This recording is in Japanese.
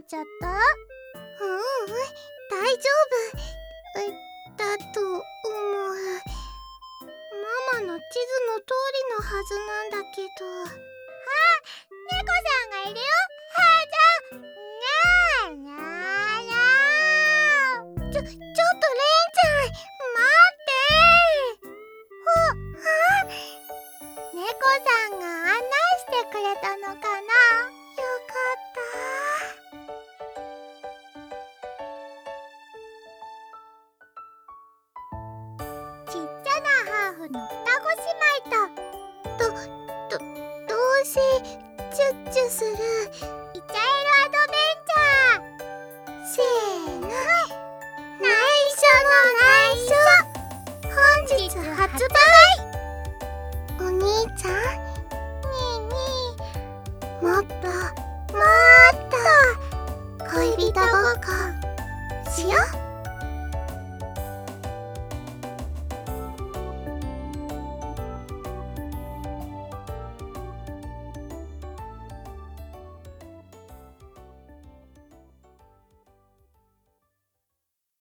ちゃった？ 大丈夫だと思う。ママの地図の通りのはずなんだけど。 猫さんがいるよ。にゃーにゃー。 ちょっとレンちゃん、待って。 猫さんが案内してくれたのかな。 よかった。 ちっちゃなハーフの双子姉妹とどうせチュッチュするイチャエルアドベンチャー。 せーの、内緒の内緒、本日発売。お兄ちゃん、